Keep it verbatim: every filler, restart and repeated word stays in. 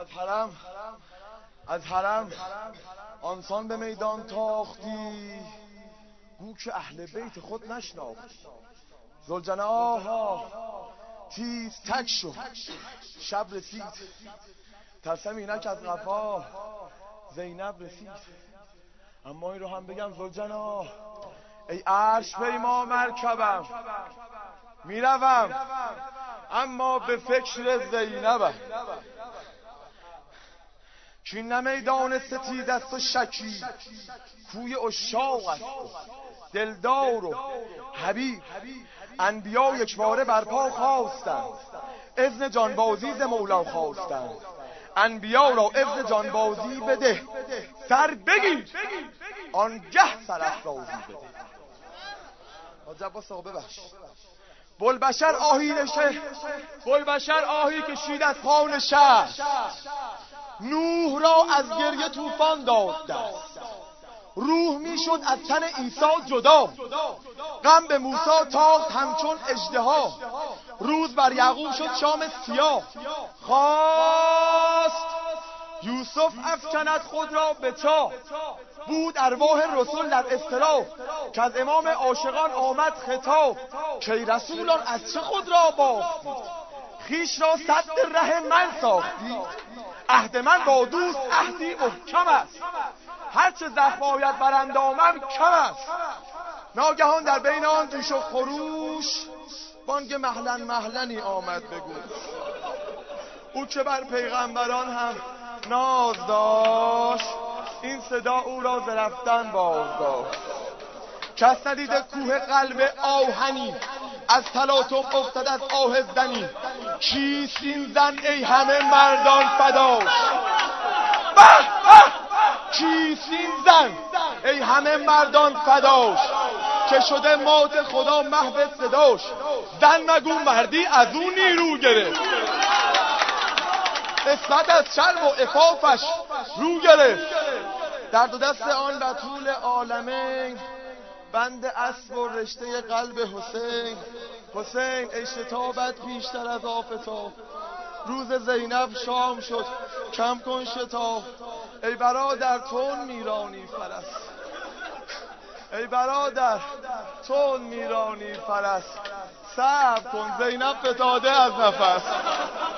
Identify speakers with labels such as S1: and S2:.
S1: از حرم از حرم آنسان به میدان تاختی، گو که اهل بیت خود نشناختی. ذوالجناح تیز تک شد، شب رسید، ترسم اینک از قفا زینب رسید. اما این رو هم بگم ذوالجناح ای عرش پیما مرکبم، میروم اما به فکر زینبم. که این نه میدان ستیز است و شکی، کوی عشاق است دلدار و حبیب. انبیا یک باره برپا خواستند، اذن جانبازی ز مولا خواستند. انبیا را اذن جانبازی بده، سر بگیر آنگه سرافرازی بده. حاج عباس آقا ببخش. بلبشر آهی نشه، بلبشر آهی کشید از خوان شهر. نوح را از گریه طوفان داد دست، روح میشد از تن عیسی جدا. غم به موسی تاخت همچون اژدها، روز بر یعقوب شد شام سیاه. خواست یوسف افکند خود را به چاه، بود ارواح رسول در اضطراب. که از امام عاشقان آمد خطاب، که رسولان از چه خود را باختید، خیش را سد ره من ساختید. عهد من با دوست عهدی محکم است، هرچه زخم آید بر اندامم کم است. ناگهان در بین آن جوش و خروش، بانگ مهلن مهلنی آمد بگو. او که بر پیغمبران هم ناز داشت، این صدا او را ز رفتن باز داشت. کس ندیده کوه قلب آهنی، از تلاطم افتد از آه زنی. کیست این زن ای همه مردان فداش، به به کیست این زن ای همه مردان فداش. که شده مات خدا محو صداش، زن مگو مردی از اون نیرو گرفت. اسمت از شرم و عفافش رو گرفت. در دو دست آن بتول عالمین، بند اسب و رشته قلب حسین. حسین ای شتابت بیشتر از آفتاب، روز زینب شام شد کم کن شتاب. ای برادر تون میرانی فرس، ای برادر تون میرانی فرس. صبر کن زینب فتاده از نفس.